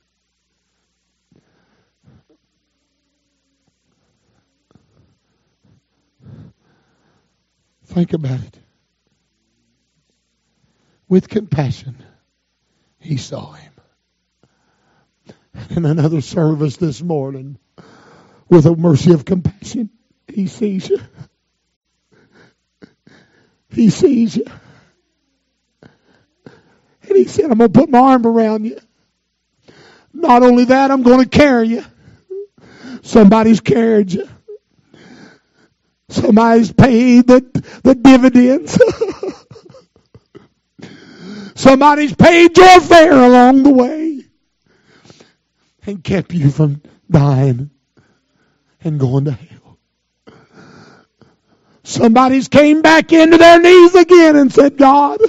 A: Think about it. With compassion, he saw him. In another service this morning, with a mercy of compassion, he sees you. He sees you. And he said, I'm going to put my arm around you. Not only that, I'm going to carry you. Somebody's carried you. Somebody's paid the dividends. Somebody's paid your fare along the way and kept you from dying and going to hell. Somebody's came back into their knees again and said, God,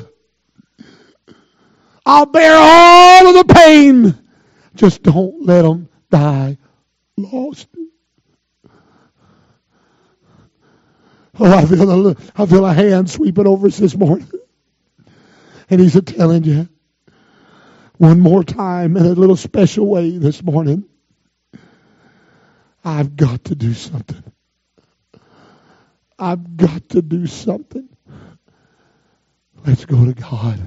A: I'll bear all of the pain. Just don't let them die lost. Oh, I feel a hand sweeping over us this morning. And he's telling you one more time in a little special way this morning, I've got to do something. I've got to do something. Let's go to God.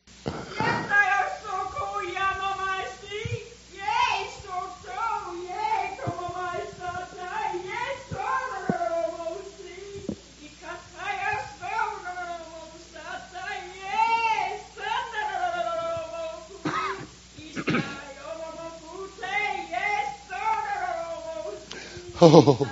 A: Oh.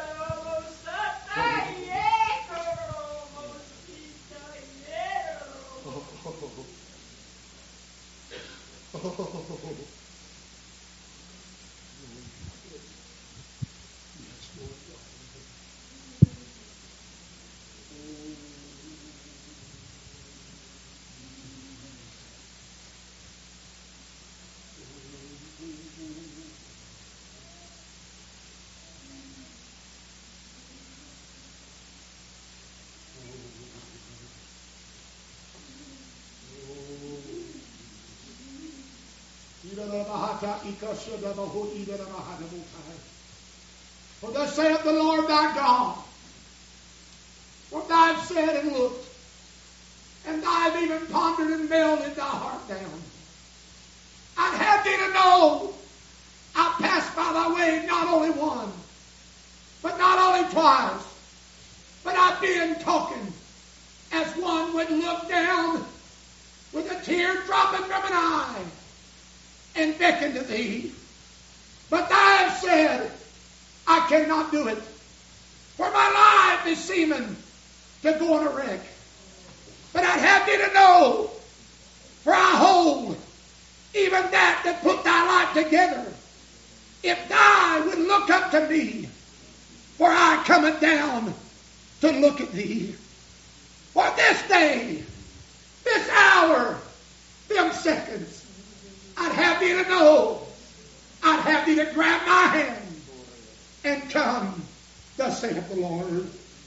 A: For thus saith the Lord thy God, for thou hast said and looked, and thou hast even pondered and melted thy heart down. I'd have thee to know, I passed by thy way not only one, but not only twice, but I've been talking as one would look down with a tear dropping from an eye and beckon to thee. But thou hast said, I cannot do it, for my life is seeming to go in a wreck. But I'd have thee to know, for I hold even that put thy life together. If thou would look up to me, for I cometh down to look at thee. For this day, this hour, them seconds, I'd have thee to know, I'd have thee to grab my hand and come, thus saith the Lord.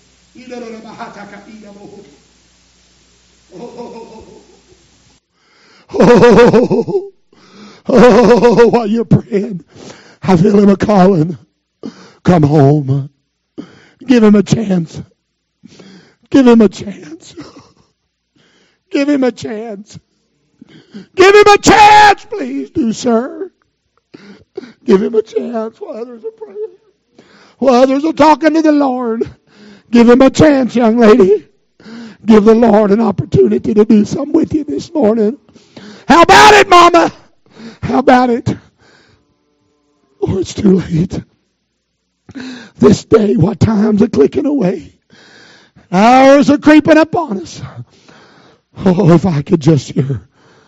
A: Oh, while you're praying, I feel him a-calling. Come home. Give him a chance. Give him a chance. Give him a chance. Give him a chance, please do, sir. Give him a chance while others are praying. While others are talking to the Lord. Give him a chance, young lady. Give the Lord an opportunity to do something with you this morning. How about it, Mama? How about it? Or it's too late. This day, what times are clicking away. Hours are creeping up on us. Oh, if I could just hear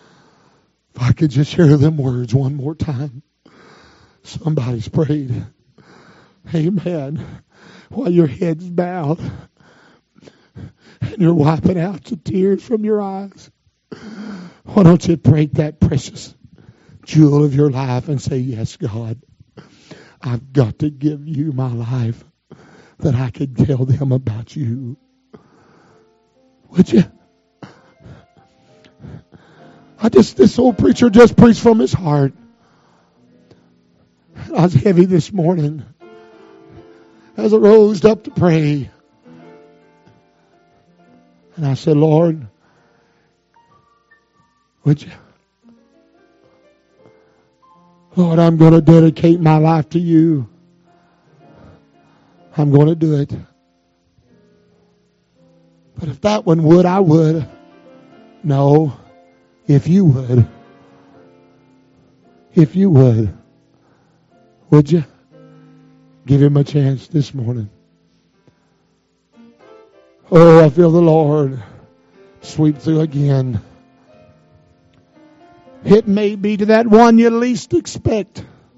A: them words one more time. Somebody's prayed. Amen. While your head's bowed and you're wiping out the tears from your eyes. Why don't you break that precious jewel of your life and say, yes, God, I've got to give you my life that I could tell them about you. Would you? This old preacher just preached from his heart. I was heavy this morning as I rose up to pray. And I said, Lord, would you? Lord, I'm going to dedicate my life to you. I'm going to do it. But if that one would, I would. No, if you would. If you would you? Give him a chance this morning. Oh, I feel the Lord sweep through again. It may be to that one you least expect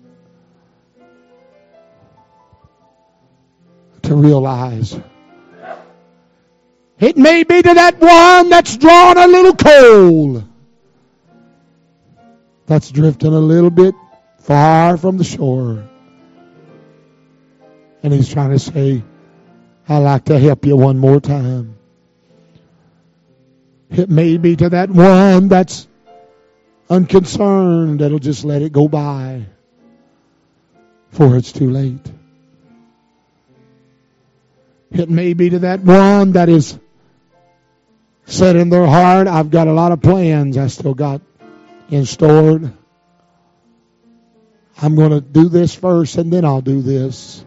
A: to realize. It may be to that one that's drawn a little cold, that's drifting a little bit far from the shore. And he's trying to say, I'd like to help you one more time. It may be to that one that's unconcerned that'll just let it go by before it's too late. It may be to that one that is said in their heart, I've got a lot of plans I still got in stored. I'm going to do this first and then I'll do this.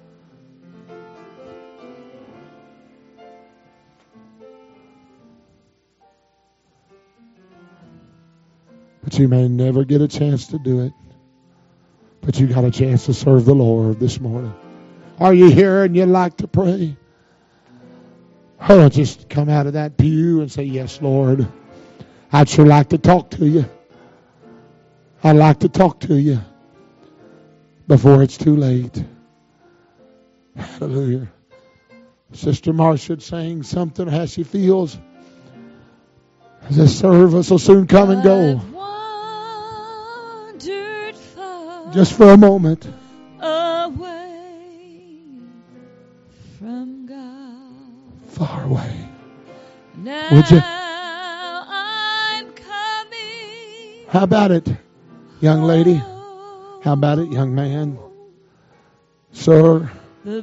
A: But you may never get a chance to do it. But you got a chance to serve the Lord this morning. Are you here and you'd like to pray? Oh, don't just come out of that pew and say, yes, Lord. I'd sure like to talk to you. I'd like to talk to you before it's too late. Hallelujah. Sister Marcia sang something how she feels. This service will soon come and go. Just for a moment.
C: Away from God.
A: Far away.
C: Now
A: would you?
C: I'm coming.
A: How about it, young lady? How about it, young man? Sir.
C: The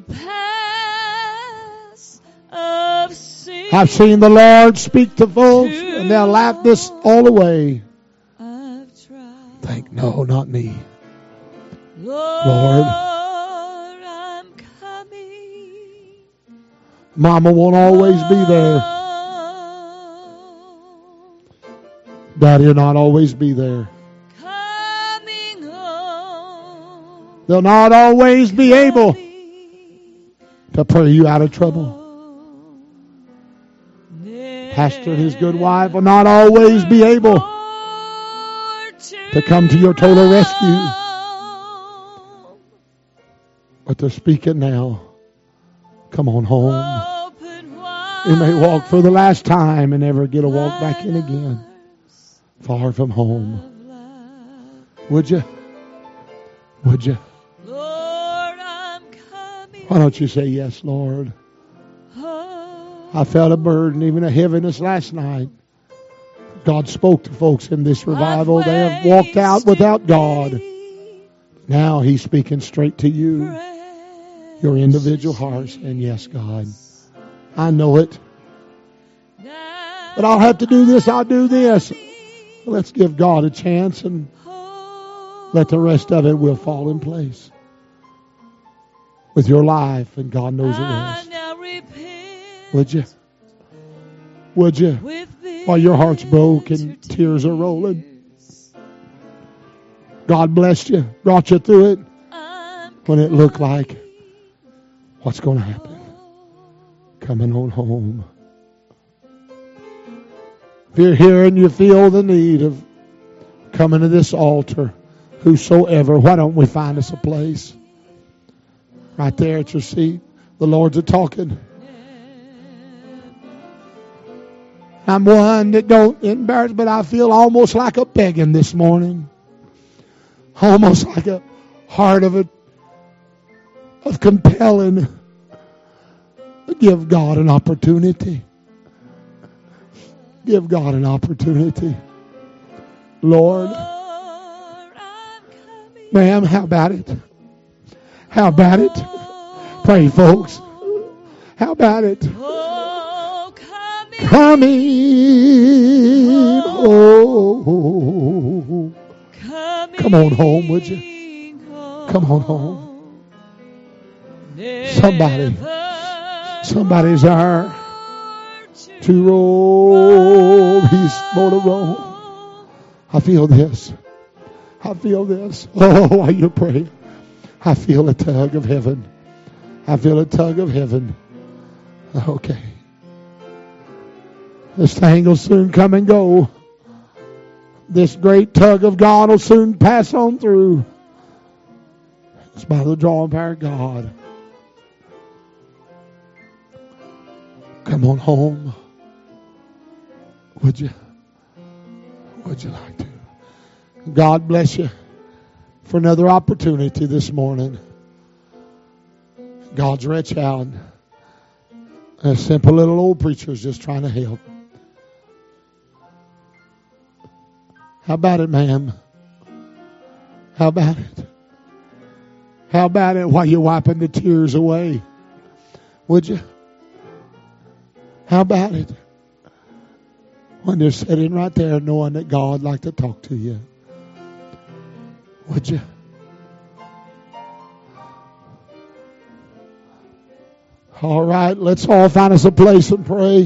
C: paths of sin.
A: I've seen the Lord speak to folks and they'll laugh this all away.
C: I've tried.
A: Think, no, not me.
C: Lord, I'm coming.
A: Mama won't always be there. Daddy will not always be there.
C: Coming home.
A: They'll not always be able to pray you out of trouble. Pastor and his good wife will not always be able to come to your total rescue. But they're speaking now. Come on home. You may walk for the last time and never get a walk back in again. Far from home. Would you? Would you?
C: Lord, I'm coming.
A: Why don't you say yes, Lord? I felt a burden, even a heaviness last night. God spoke to folks in this revival. They have walked out without God. Now He's speaking straight to you, your individual hearts. And yes, God, I know it. But I'll have to do this, I'll do this. Let's give God a chance and let the rest of it will fall in place with your life, and God knows the rest. Would you? Would you? While your heart's broke and tears are rolling. God blessed you, brought you through it when it looked like what's going to happen? Coming on home. If you're here and you feel the need of coming to this altar, whosoever, why don't we find us a place? Right there at your seat. The Lord's a-talking. I'm one that don't embarrass, but I feel almost like a begging this morning. Almost like a heart of compelling. Give God an opportunity. Give God an opportunity. Lord. Ma'am, how about it? How about it? Pray, folks. How about it? Coming. Oh. Come on home, would you? Come on home. Somebody's there to roll. He's going to roll. I feel this. I feel this. Oh, while you pray, I feel a tug of heaven. I feel a tug of heaven. Okay. This thing will soon come and go. This great tug of God will soon pass on through. It's by the drawing power of God. Come on home. Would you? Would you like to? God bless you for another opportunity this morning. God's reach out. A simple little old preacher is just trying to help. How about it, ma'am? How about it? How about it while you're wiping the tears away? Would you? How about it? When they're sitting right there knowing that God would like to talk to you. Would you? All right, let's all find us a place and pray.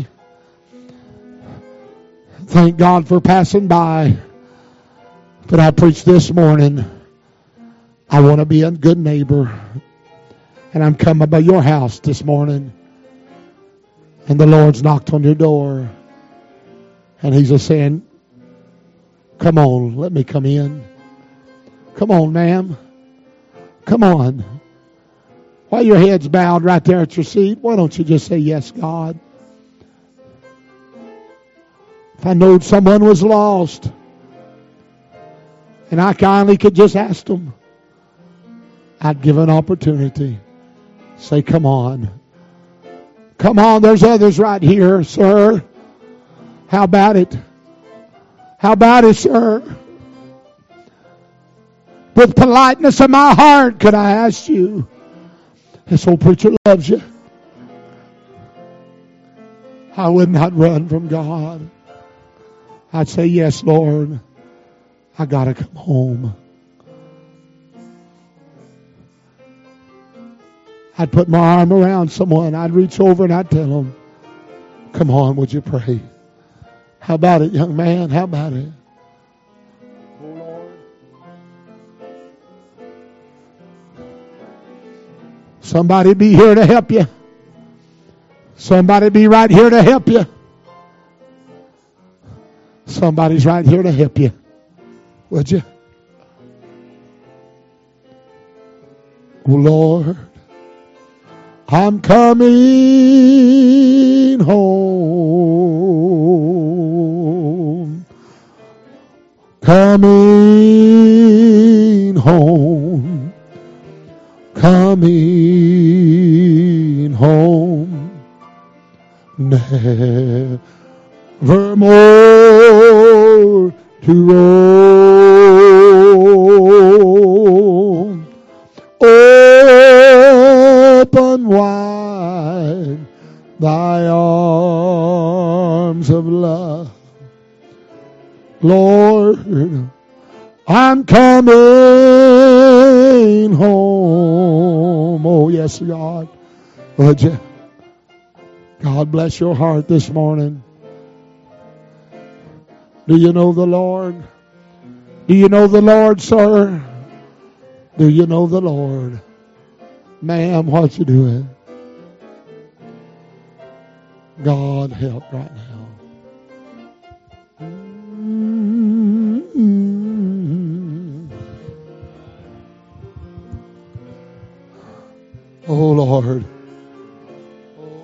A: Thank God for passing by. But I preached this morning, I want to be a good neighbor. And I'm coming by your house this morning. And the Lord's knocked on your door. And He's just saying, come on, let me come in. Come on, ma'am. Come on. While your head's bowed right there at your seat, why don't you just say, yes, God? If I knowed someone was lost, and I kindly could just ask them, I'd give an opportunity. Say, come on. Come on, there's others right here, sir. How about it? How about it, sir? With politeness in my heart, could I ask you? This old preacher loves you. I would not run from God. I'd say, yes, Lord. I got to come home. I'd put my arm around someone. I'd reach over and I'd tell them, come on, would you pray? How about it, young man? How about it? Oh, Lord. Somebody be here to help you. Somebody be right here to help you. Somebody's right here to help you. Would you? Oh, Lord, I'm coming home. Coming home. Coming home. Nevermore to roam. Open wide thy arms of love. Lord, I'm coming home. Oh, yes, God. Would you? God bless your heart this morning. Do you know the Lord? Do you know the Lord, sir? Do you know the Lord? Ma'am, what you doing? God help right now. Oh, Lord.